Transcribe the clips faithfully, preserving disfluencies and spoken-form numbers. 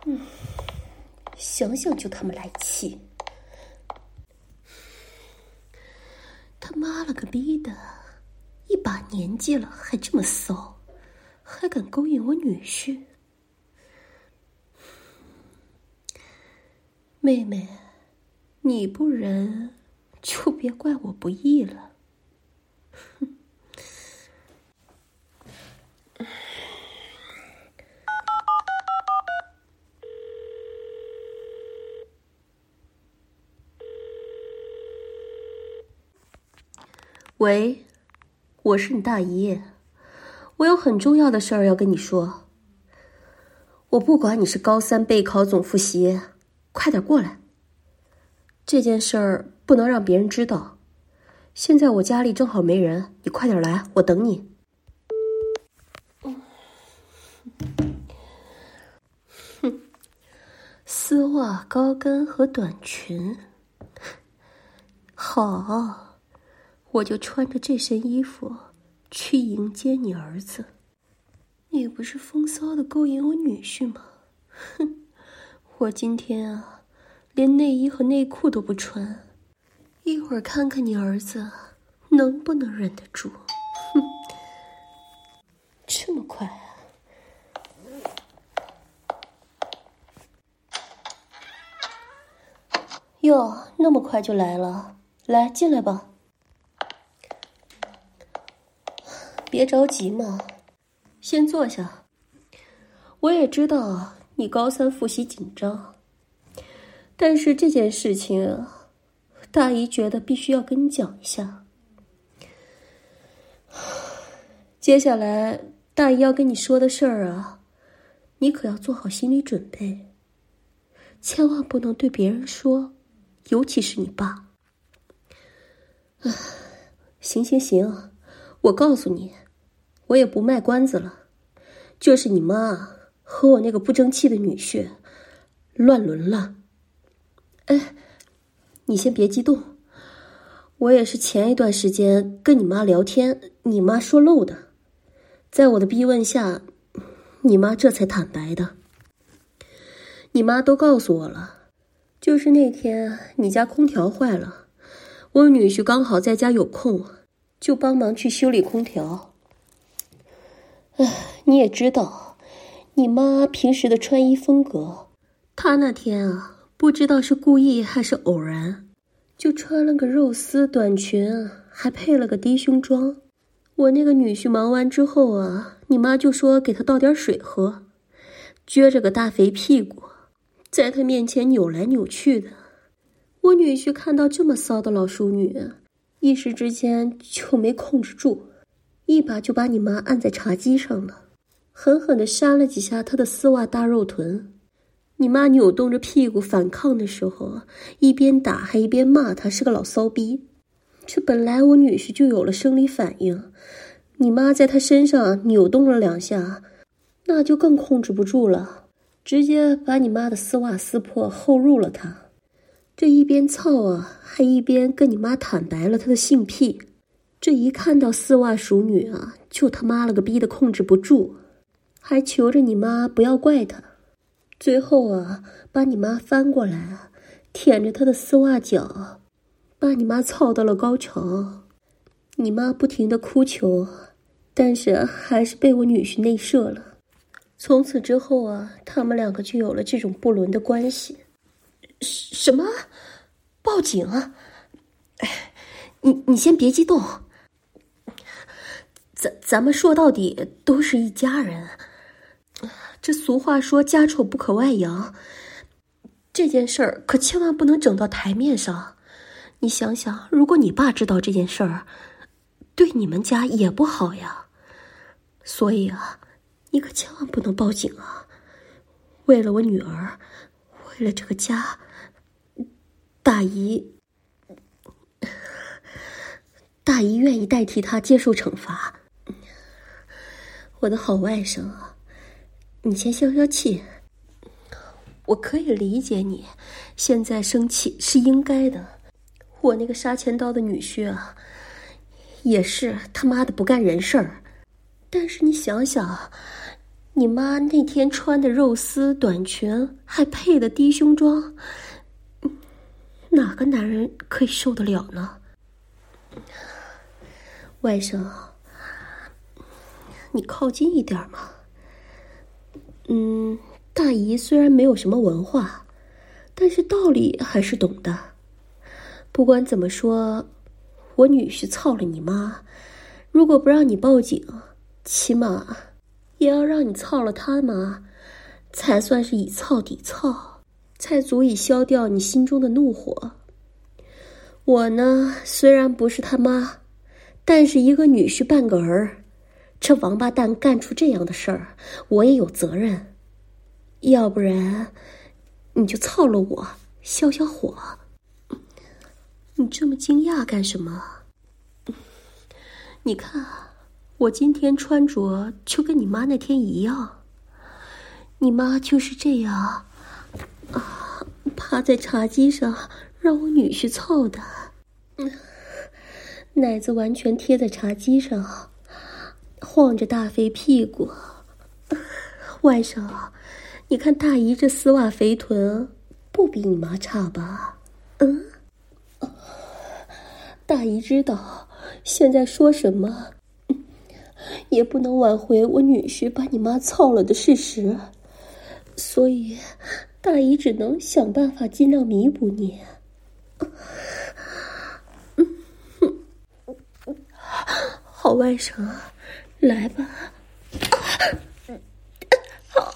嗯，想想就他妈来气。他妈了个逼的，一把年纪了还这么骚，还敢勾引我女婿。妹妹，你不仁，就别怪我不义了。哼。喂，我是你大姨，我有很重要的事儿要跟你说。我不管你是高三备考总复习，快点过来。这件事儿不能让别人知道。现在我家里正好没人，你快点来，我等你。哼，丝袜、高跟和短裙，好。我就穿着这身衣服去迎接你儿子。你不是风骚的勾引我女婿吗？哼，我今天啊，连内衣和内裤都不穿，一会儿看看你儿子能不能忍得住。哼，这么快啊？哟，那么快就来了，来进来吧。别着急嘛，先坐下。我也知道你高三复习紧张，但是这件事情啊，大姨觉得必须要跟你讲一下。接下来大姨要跟你说的事儿啊，你可要做好心理准备，千万不能对别人说，尤其是你爸。啊，行行行，我告诉你，我也不卖关子了，就是你妈和我那个不争气的女婿乱伦了。哎，你先别激动，我也是前一段时间跟你妈聊天，你妈说漏的，在我的逼问下，你妈这才坦白的。你妈都告诉我了，就是那天你家空调坏了，我女婿刚好在家有空，就帮忙去修理空调。唉，你也知道，你妈平时的穿衣风格，她那天啊，不知道是故意还是偶然，就穿了个肉丝短裙，还配了个低胸装。我那个女婿忙完之后啊，你妈就说给他倒点水喝，撅着个大肥屁股，在他面前扭来扭去的。我女婿看到这么骚的老淑女，一时之间就没控制住，一把就把你妈按在茶几上了，狠狠地扇了几下她的丝袜大肉臀。你妈扭动着屁股反抗的时候，一边打还一边骂她是个老骚逼。这本来我女婿就有了生理反应，你妈在他身上扭动了两下，那就更控制不住了，直接把你妈的丝袜撕破后入了她。这一边操啊，还一边跟你妈坦白了他的性癖。这一看到丝袜淑女啊，就他妈了个逼的控制不住，还求着你妈不要怪他。最后啊，把你妈翻过来，舔着她的丝袜脚，把你妈操到了高潮。你妈不停的哭求，但是还是被我女婿内射了。从此之后啊，他们两个就有了这种不伦的关系。什么？报警啊？哎，你你先别激动，咱咱们说到底都是一家人。这俗话说家丑不可外扬，这件事儿可千万不能整到台面上。你想想，如果你爸知道这件事儿，对你们家也不好呀。所以啊，你可千万不能报警啊！为了我女儿，为了这个家，大姨，大姨愿意代替她接受惩罚。我的好外甥啊，你先消消气。我可以理解你现在生气是应该的，我那个杀千刀的女婿啊，也是他妈的不干人事儿。但是你想想， 你妈那天穿的肉丝短裙，还配的低胸装，哪个男人可以受得了呢？外甥，你靠近一点嘛。嗯，大姨虽然没有什么文化，但是道理还是懂的。不管怎么说，我女婿操了你妈，如果不让你报警，起码也要让你操了他妈，才算是以操抵操，才足以消掉你心中的怒火。我呢，虽然不是他妈，但是一个女婿半个儿，这王八蛋干出这样的事儿，我也有责任。要不然你就操了我，消消火。你这么惊讶干什么？你看我今天穿着就跟你妈那天一样，你妈就是这样啊，趴在茶几上让我女婿操的，奶子完全贴在茶几上，晃着大肥屁股。外甥，你看大姨这丝袜肥臀，不比你妈差吧？嗯，大姨知道现在说什么也不能挽回我女婿把你妈操了的事实，所以大姨只能想办法尽量弥补你。好外甥，来吧。好，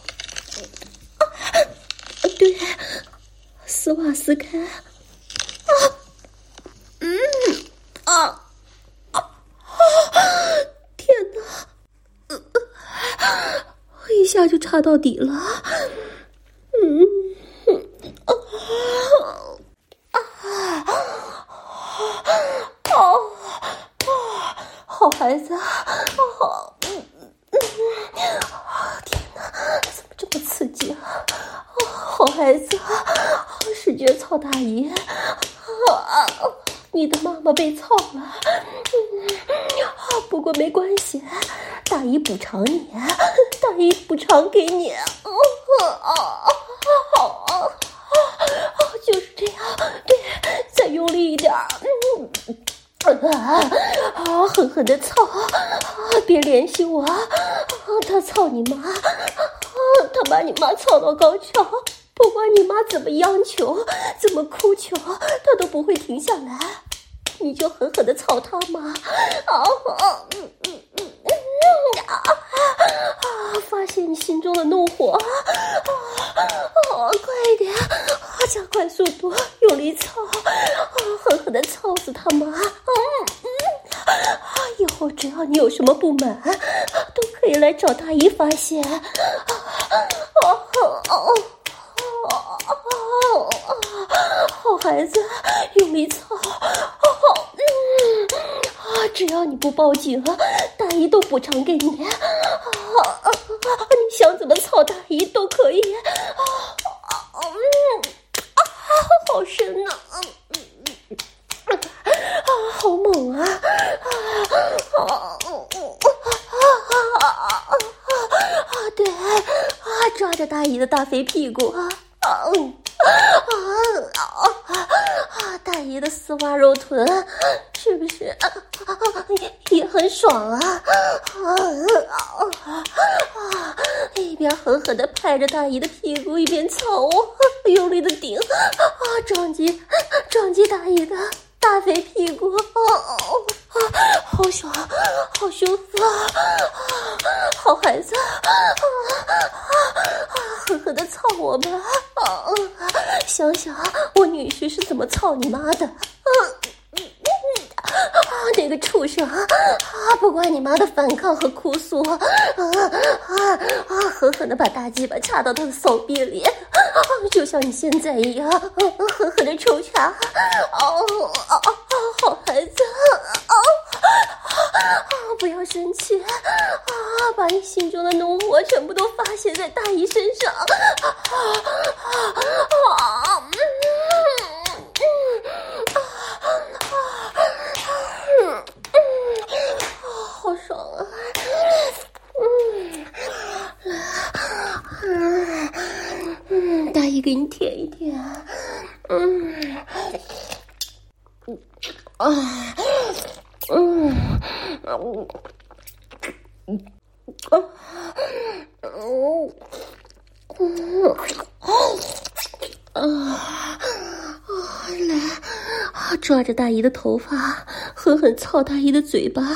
对，丝袜撕开。啊，嗯，啊，啊，天哪，一下就插到底了。嗯，啊，啊，好，好孩子，好，嗯嗯，天哪，怎么这么刺激啊？好孩子，使劲操大姨，啊，你的妈妈被操了，嗯，不过没关系，大姨补偿你，大姨补偿给你，好，就是这样，对，再用力一点，嗯。啊！狠狠的操！啊！别联系我！啊！他操你妈！啊！他把你妈操到高潮，不管你妈怎么央求、怎么哭求，他都不会停下来。你就狠狠的操他妈！啊！嗯嗯嗯嗯啊！啊！发泄你心中的怒火！啊！啊！快一点！啊！加快速度，用力操！啊！狠狠的操死他妈！嗯嗯，以后只要你有什么不满，都可以来找大姨发泄。啊啊啊啊啊！好孩子，用力操！嗯啊，只要你不报警，大姨都补偿给你。啊啊！你想怎么操大姨都可以。啊啊嗯啊，好深呐！嗯嗯。啊，好猛啊！啊啊啊！对啊，抓着大姨的大肥屁股啊啊啊啊！大姨的丝袜肉臀，是不是也很爽啊？啊啊！一边狠狠地拍着大姨的屁股，一边操，用力的顶啊，撞击撞击大姨的大肥屁股，哦哦啊，好爽，好舒服啊！好孩子，啊啊啊！狠狠的操我吧！啊，想想我女婿是怎么操你妈的！啊，啊，那个畜生啊！不管你妈的反抗和哭诉，啊啊啊！狠狠的把大鸡巴插到他的手臂里，啊，就像你现在一样，啊、狠狠的抽插！哦啊啊！好孩子，啊啊！不要生气啊！把你心中的怒火全部都发泄在大姨身上！啊啊啊！嗯嗯啊嗯嗯，好爽啊！嗯，来。 大姨给你舔一舔。嗯，啊，嗯，嗯，啊，嗯，嗯，啊，来，啊，抓着大姨的头发，狠狠操大姨的嘴巴。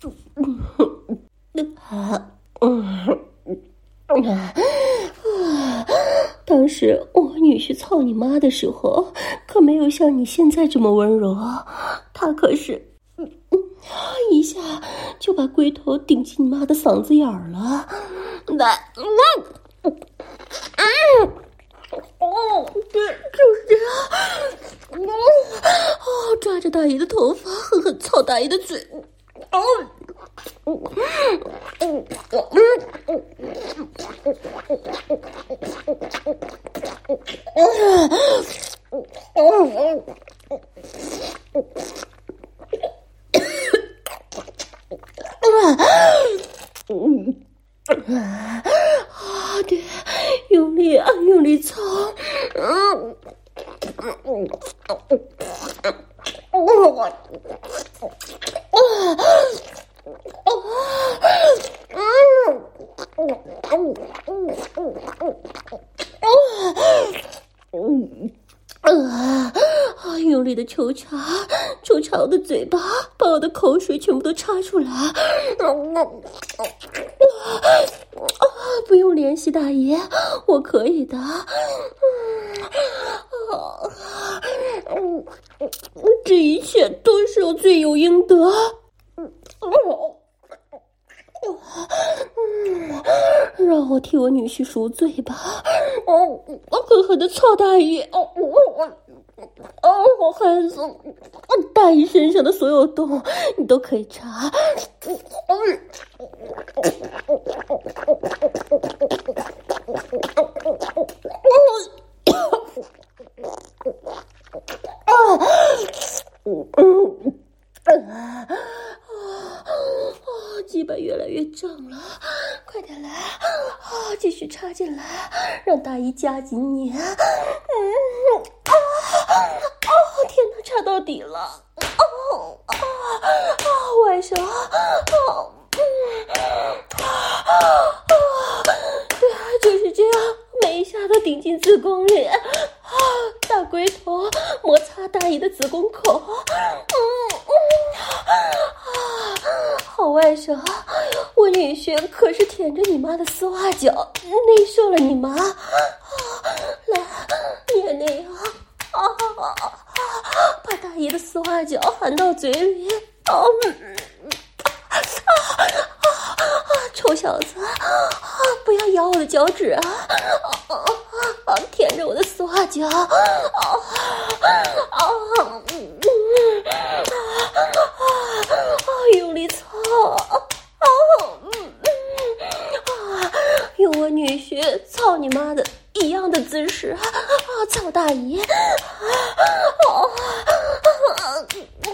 嗯，啊，嗯。当时我女婿操你妈的时候，可没有像你现在这么温柔，他可是一下就把龟头顶进你妈的嗓子眼儿了。来，嗯，哦，对，就是这样。哦，抓着大姨的头发，狠狠操大姨的嘴。哦。嗯嗯嗯嗯啊，对，用力啊，用力操。嗯嗯嗯啊！用力的抽插，抽插我的嘴巴，把我的口水全部都插出来。啊！不用联系大爷，我可以的。嗯，这一切都是我罪有应得。让我替我女婿赎罪吧！哦，狠狠的操大爷！哦，哦，好害死！大姨身上的所有洞你都可以查。鸡巴越来越胀了，快点来！啊，继续插进来，让大姨夹紧你。嗯，啊啊！天哪，插到底了！哦啊啊！外甥，哦，嗯，啊啊！对，就是这样，每一下都顶进子宫里。啊，大龟头摩擦大姨的子宫口。嗯嗯啊！好外甥，我女婿可是舔着你妈的丝袜脚，内射了你妈。啊，来，你也那样。啊啊啊！把大姨的丝袜脚含到嘴里。哦，啊啊啊！臭小子，啊，不要咬我的脚趾啊！啊啊啊！舔着我的丝袜脚。啊啊！嗯啊啊！用力操！啊嗯嗯啊！用我女婿操你妈的一样的姿势啊！操大姨！啊啊啊！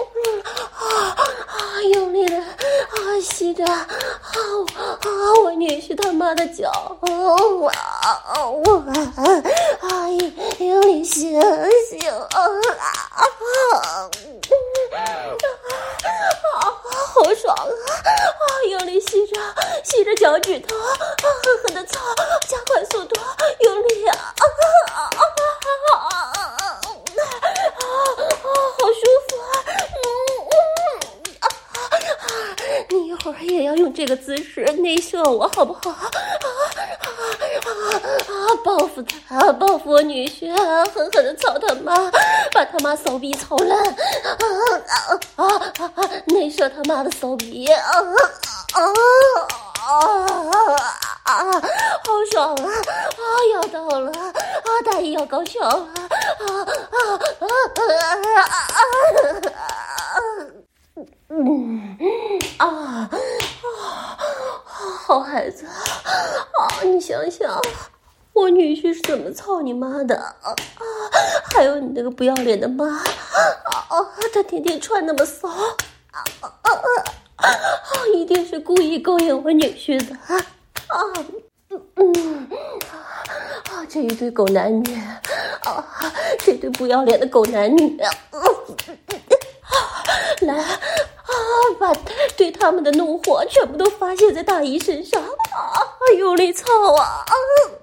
啊！用力的啊吸着啊啊！我女婿他妈的脚！啊啊！我啊用力吸吸啊啊！啊，好爽啊！啊，用力吸着，吸着脚趾头，啊，狠狠的操，加快速度，用力啊！啊啊啊啊啊！啊，好舒服啊！嗯嗯啊啊！你一会儿也要用这个姿势内射我，好不好？啊啊啊啊！报复他，报复我女婿，狠狠的操他妈，把他妈骚逼操烂！啊啊啊啊啊！内射他妈的骚逼！啊啊啊啊！好爽啊！啊，要到了！啊，大姨要高潮了！啊啊啊啊啊！嗯啊啊！好孩子啊！你想想，我女婿是怎么操你妈的啊啊！还有你那个不要脸的妈啊啊！他天天穿那么骚啊啊啊啊！一定是故意勾引我女婿的啊！嗯嗯啊！ 这一对狗男女啊，这对不要脸的狗男女啊！来啊，把对他们的怒火全部都发泄在大姨身上啊！用力操啊！啊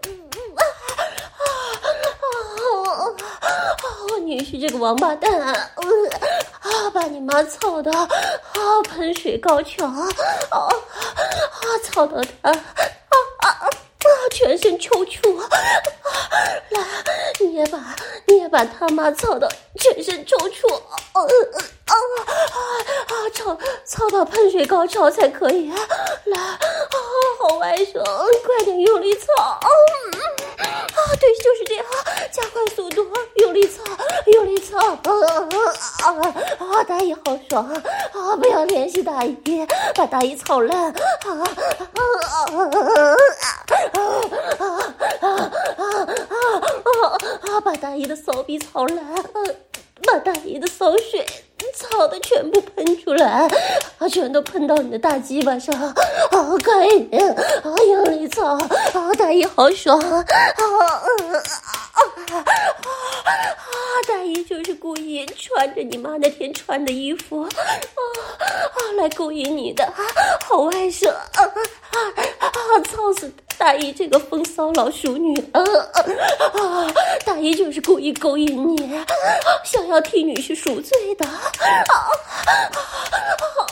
啊！女婿这个王八蛋啊！啊，把你妈操的啊，喷水高潮啊啊！操到他啊啊啊！全身抽搐啊！来，你也把你也把他妈操到全身抽搐啊啊啊啊！操操到喷水高潮才可以啊！来啊，好外甥，快点用力操啊！啊，对，就是这样，加快速度，用力操，用力操！啊啊啊啊！大姨好爽啊！啊，不要联系大姨，把大姨操烂！啊啊啊啊啊啊啊啊！把大姨的骚逼操烂！把大姨的骚水操的全部喷出来，啊，全都喷到你的大鸡巴上！啊，快一点！啊，用力操！啊，大姨好爽！啊啊啊啊！大姨就是故意穿着你妈那天穿的衣服，啊啊，来勾引你的，好外甥！啊啊啊！操死大姨这个风骚老淑女！啊啊啊！大姨就是故意勾引你，想要替女婿赎罪的。啊啊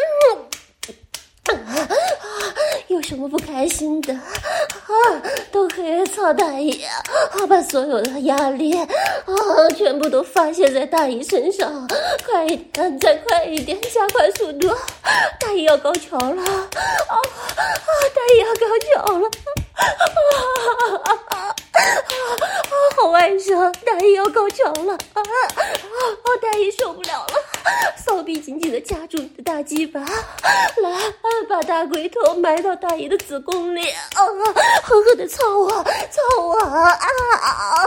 啊！有什么不开心的啊？都可以操大姨啊！把所有的压力啊，全部都发泄在大姨身上！快一点，再快一点，加快速度！大姨要高潮了！啊啊！大姨要高潮了！啊啊啊！啊，好外甥，大姨要高潮了！啊啊！大姨受不了了，骚逼紧紧的夹住你的大鸡巴，来，把大龟头埋到大姨的子宫里，啊，狠狠的操我，操我！啊啊啊！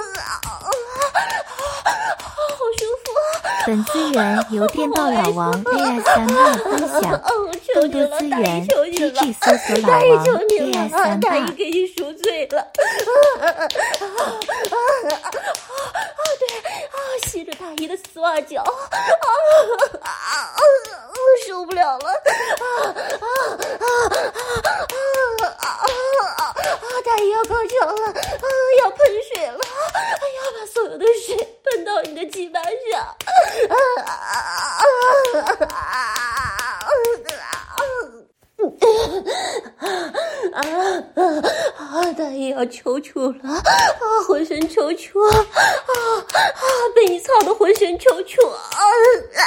好舒服！ 本资源由电报老王 A S 三六分享，更多资源 G G 搜索老王 A S 三大姨给你赎罪了！啊啊啊啊！对啊，吸着大姨的丝袜脚，啊啊啊！受不了了！啊啊啊啊啊啊！大姨要高潮了！啊，要喷水了！哎呀，把所有的水喷到你的鸡巴上！啊啊啊啊啊啊！大姨要抽搐了！啊，浑身抽搐！啊啊！被你操得浑身抽搐！啊啊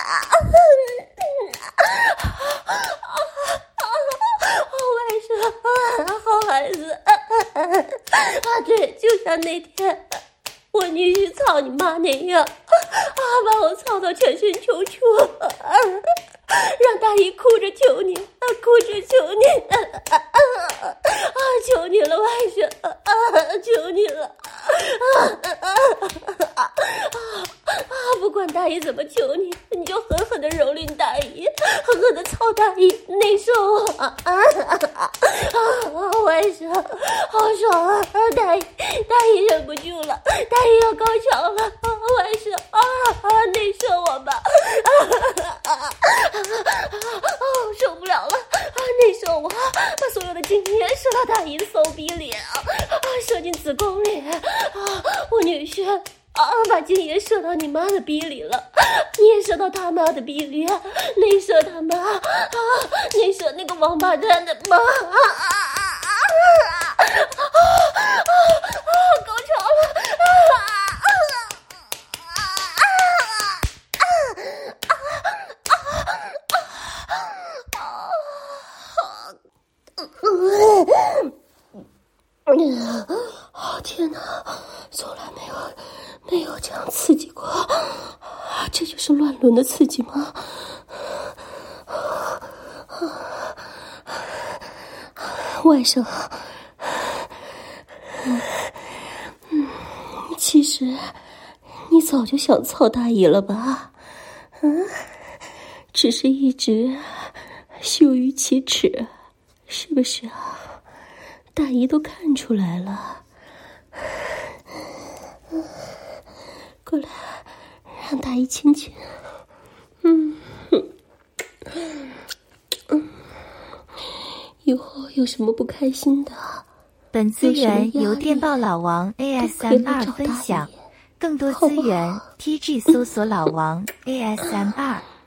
啊！好外甥，啊，好孩子！啊啊！对，就像那天我女婿操你妈那样，啊，把我操到全身抽搐，啊，让大姨哭着求你，啊，哭着求你，啊啊啊！啊，求你了，外甥，啊，求你了，啊啊啊啊！啊，不管大姨怎么求你，你就狠狠地蹂躏大姨，狠狠地操大姨，内受啊啊啊啊！外甥，好爽啊！大姨，大姨忍不住了，大姨要高潮了！啊，外甥啊啊，内受我吧！啊啊啊啊！受不了了！啊，内受我，把所有的精液射到大姨的骚逼里啊！啊，射进子宫里啊！我女婿。啊！把精液射到你妈的逼里了，你也射到他妈的逼里，内射他妈啊！内射那个王八蛋的妈！啊啊啊啊啊啊！高潮了！啊啊啊啊！天哪，从来没有。没有这样刺激过，这就是乱伦的刺激吗？外甥，嗯，其实你早就想操大姨了吧？嗯，只是一直羞于启齿，是不是啊？大姨都看出来了。 让大姨亲亲。嗯嗯，以后有什么不开心的， 本资源由电报老王 A S M R 分享，更多资源 T G 搜索老王 A S M R。